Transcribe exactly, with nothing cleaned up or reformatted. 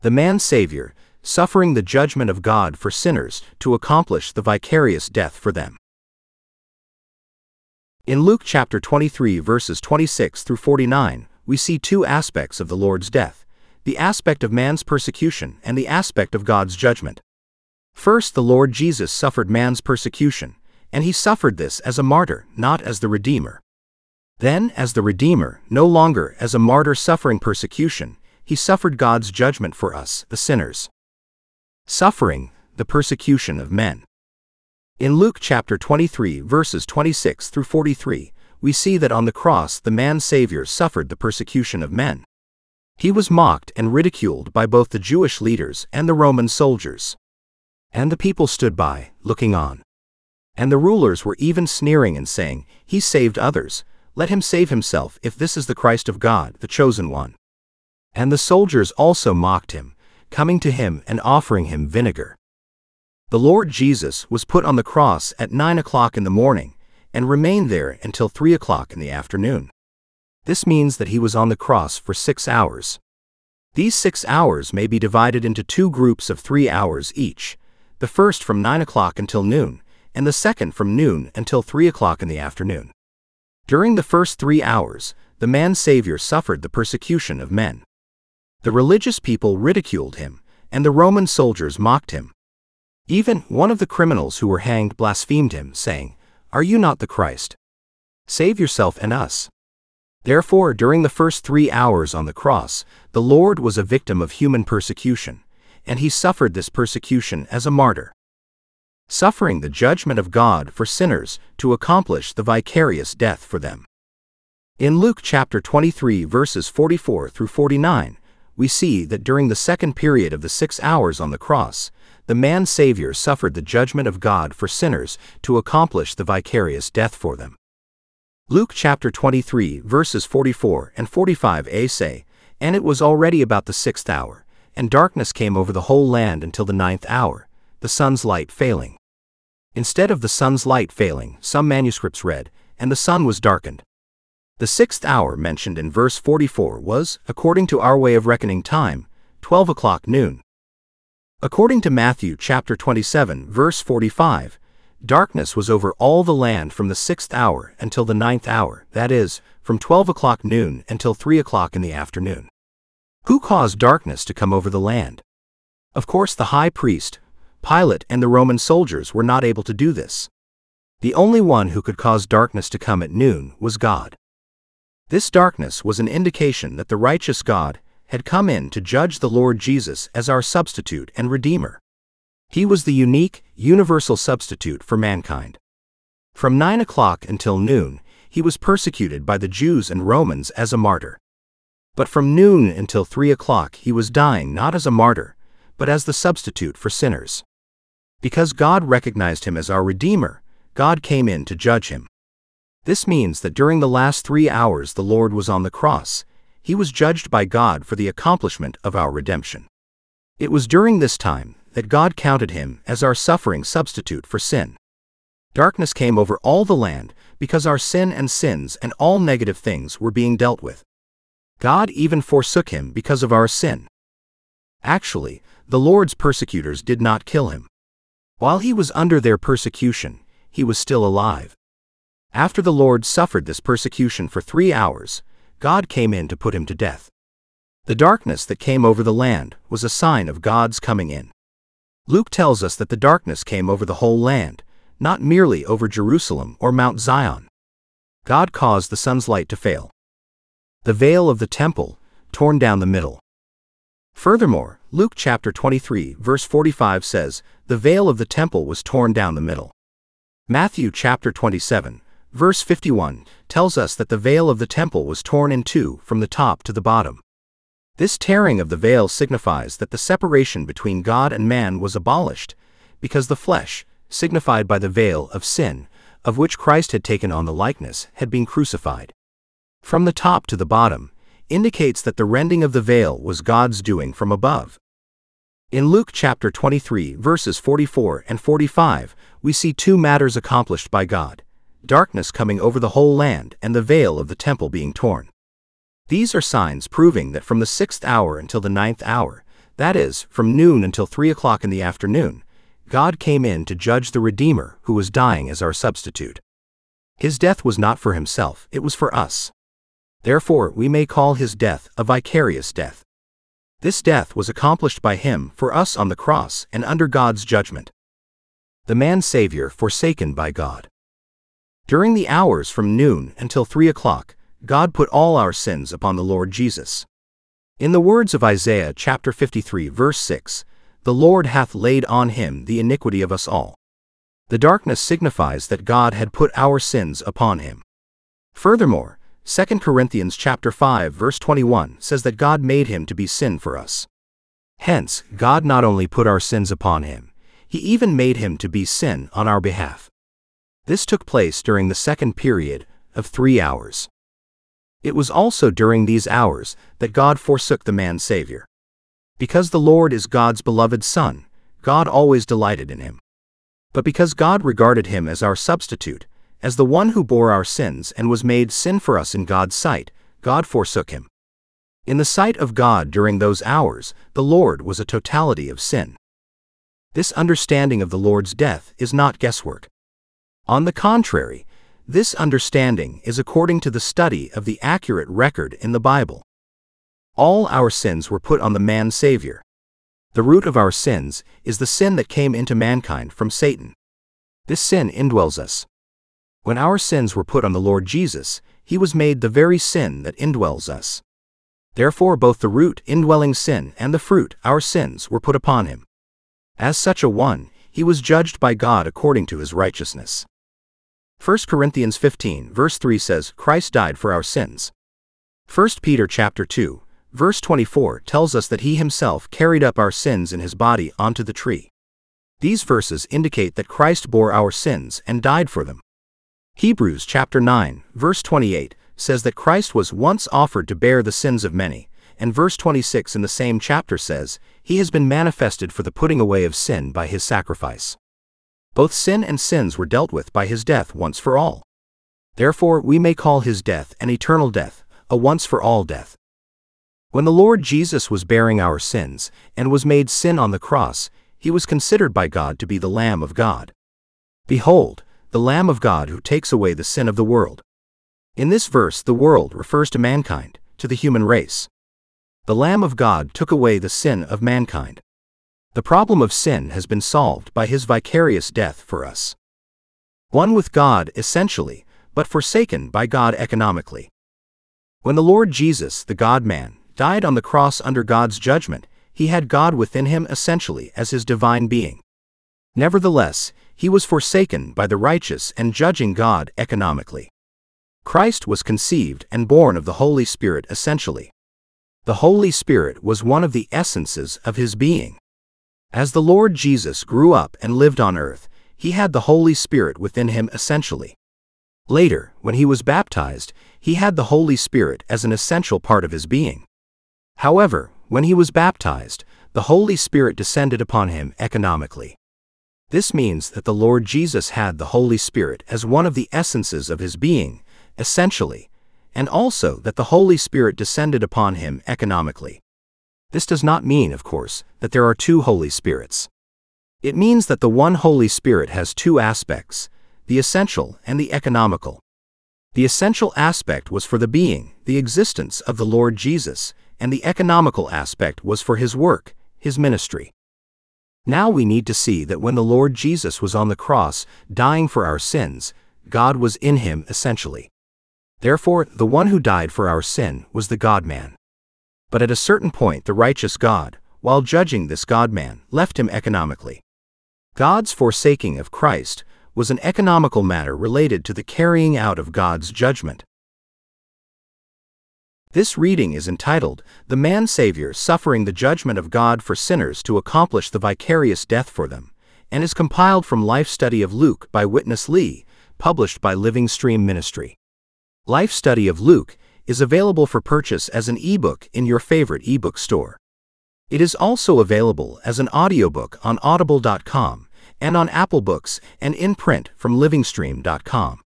The man-Savior, suffering the judgment of God for sinners to accomplish the vicarious death for them. In Luke chapter twenty-three verses twenty-six through forty-nine, we see two aspects of the Lord's death, the aspect of man's persecution and the aspect of God's judgment. First, the Lord Jesus suffered man's persecution, and he suffered this as a martyr, not as the Redeemer. Then, as the Redeemer, no longer as a martyr suffering persecution, he suffered God's judgment for us, the sinners. Suffering, the persecution of men. In Luke chapter twenty-three verses twenty-six through forty-three, we see that on the cross the man-Savior suffered the persecution of men. He was mocked and ridiculed by both the Jewish leaders and the Roman soldiers. And the people stood by, looking on. And the rulers were even sneering and saying, "He saved others, let him save himself if this is the Christ of God, the chosen one." And the soldiers also mocked him, coming to him and offering him vinegar. The Lord Jesus was put on the cross at nine o'clock in the morning and remained there until three o'clock in the afternoon. This means that he was on the cross for six hours. These six hours may be divided into two groups of three hours each, the first from nine o'clock until noon, and the second from noon until three o'clock in the afternoon. During the first three hours, the man-Savior suffered the persecution of men. The religious people ridiculed him, and the Roman soldiers mocked him. Even one of the criminals who were hanged blasphemed him, saying, "Are you not the Christ? Save yourself and us." Therefore, during the first three hours on the cross, the Lord was a victim of human persecution, and he suffered this persecution as a martyr, suffering the judgment of God for sinners to accomplish the vicarious death for them. In Luke chapter twenty-three verses forty-four through forty-nine, we see that during the second period of the six hours on the cross, the man-Savior suffered the judgment of God for sinners to accomplish the vicarious death for them. Luke chapter twenty-three verses forty-four and forty-five a say, "And it was already about the sixth hour, and darkness came over the whole land until the ninth hour, the sun's light failing." Instead of the sun's light failing, some manuscripts read, "And the sun was darkened." The sixth hour mentioned in verse forty-four was, according to our way of reckoning time, twelve o'clock noon. According to Matthew chapter twenty-seven verse forty-five, darkness was over all the land from the sixth hour until the ninth hour, that is, from twelve o'clock noon until three o'clock in the afternoon. Who caused darkness to come over the land? Of course, the high priest, Pilate, and the Roman soldiers were not able to do this. The only one who could cause darkness to come at noon was God. This darkness was an indication that the righteous God had come in to judge the Lord Jesus as our substitute and Redeemer. He was the unique, universal substitute for mankind. From nine o'clock until noon, he was persecuted by the Jews and Romans as a martyr. But from noon until three o'clock he was dying not as a martyr, but as the substitute for sinners. Because God recognized him as our Redeemer, God came in to judge him. This means that during the last three hours the Lord was on the cross, he was judged by God for the accomplishment of our redemption. It was during this time that God counted him as our suffering substitute for sin. Darkness came over all the land because our sin and sins and all negative things were being dealt with. God even forsook him because of our sin. Actually, the Lord's persecutors did not kill him. While he was under their persecution, he was still alive. After the Lord suffered this persecution for three hours, God came in to put him to death. The darkness that came over the land was a sign of God's coming in. Luke tells us that the darkness came over the whole land, not merely over Jerusalem or Mount Zion. God caused the sun's light to fail. The veil of the temple, torn down the middle. Furthermore, Luke chapter twenty-three verse forty-five says, "The veil of the temple was torn down the middle." Matthew chapter twenty-seven verse fifty-one tells us that the veil of the temple was torn in two from the top to the bottom. This tearing of the veil signifies that the separation between God and man was abolished, because the flesh, signified by the veil of sin, of which Christ had taken on the likeness, had been crucified. From the top to the bottom indicates that the rending of the veil was God's doing from above. In Luke chapter twenty-three verses forty-four and forty-five, we see two matters accomplished by God: darkness coming over the whole land and the veil of the temple being torn. These are signs proving that from the sixth hour until the ninth hour, that is, from noon until three o'clock in the afternoon, God came in to judge the Redeemer who was dying as our substitute. His death was not for himself, it was for us. Therefore, we may call his death a vicarious death. This death was accomplished by him for us on the cross and under God's judgment. The man-Savior forsaken by God. During the hours from noon until three o'clock, God put all our sins upon the Lord Jesus. In the words of Isaiah chapter fifty-three verse six, "The Lord hath laid on him the iniquity of us all." The darkness signifies that God had put our sins upon him. Furthermore, Second Corinthians chapter five verse twenty-one says that God made him to be sin for us. Hence, God not only put our sins upon him, he even made him to be sin on our behalf. This took place during the second period of three hours. It was also during these hours that God forsook the man-Savior. Because the Lord is God's beloved Son, God always delighted in him. But because God regarded him as our substitute, as the one who bore our sins and was made sin for us in God's sight, God forsook him. In the sight of God during those hours, the Lord was a totality of sin. This understanding of the Lord's death is not guesswork. On the contrary, this understanding is according to the study of the accurate record in the Bible. All our sins were put on the man-Savior. The root of our sins is the sin that came into mankind from Satan. This sin indwells us. When our sins were put on the Lord Jesus, he was made the very sin that indwells us. Therefore both the root indwelling sin and the fruit, our sins, were put upon him. As such a one, he was judged by God according to his righteousness. First Corinthians fifteen verse three says, Christ died for our sins. First Peter chapter two verse twenty-four tells us that he himself carried up our sins in his body onto the tree. These verses indicate that Christ bore our sins and died for them. Hebrews chapter nine verse twenty-eight says that Christ was once offered to bear the sins of many, and verse twenty-six in the same chapter says, he has been manifested for the putting away of sin by his sacrifice. Both sin and sins were dealt with by his death once for all. Therefore we may call his death an eternal death, a once-for-all death. When the Lord Jesus was bearing our sins and was made sin on the cross, he was considered by God to be the Lamb of God. Behold, the Lamb of God who takes away the sin of the world. In this verse the world refers to mankind, to the human race. The Lamb of God took away the sin of mankind. The problem of sin has been solved by his vicarious death for us. One with God essentially, but forsaken by God economically. When the Lord Jesus, the God-man, died on the cross under God's judgment, he had God within him essentially as his divine being. Nevertheless, he was forsaken by the righteous and judging God economically. Christ was conceived and born of the Holy Spirit essentially. The Holy Spirit was one of the essences of his being. As the Lord Jesus grew up and lived on earth, he had the Holy Spirit within him essentially. Later, when he was baptized, he had the Holy Spirit as an essential part of his being. However, when he was baptized, the Holy Spirit descended upon him economically. This means that the Lord Jesus had the Holy Spirit as one of the essences of his being, essentially, and also that the Holy Spirit descended upon him economically. This does not mean, of course, that there are two Holy Spirits. It means that the one Holy Spirit has two aspects, the essential and the economical. The essential aspect was for the being, the existence of the Lord Jesus, and the economical aspect was for his work, his ministry. Now we need to see that when the Lord Jesus was on the cross, dying for our sins, God was in him essentially. Therefore, the one who died for our sin was the God-man. But at a certain point the righteous God, while judging this God-man, left him economically. God's forsaking of Christ was an economical matter related to the carrying out of God's judgment. This reading is entitled, The Man-Savior Suffering the Judgment of God for Sinners to Accomplish the Vicarious Death for Them, and is compiled from Life Study of Luke by Witness Lee, published by Living Stream Ministry. Life Study of Luke is available for purchase as an ebook in your favorite ebook store. It is also available as an audiobook on audible dot com and on Apple Books and in print from living stream dot com.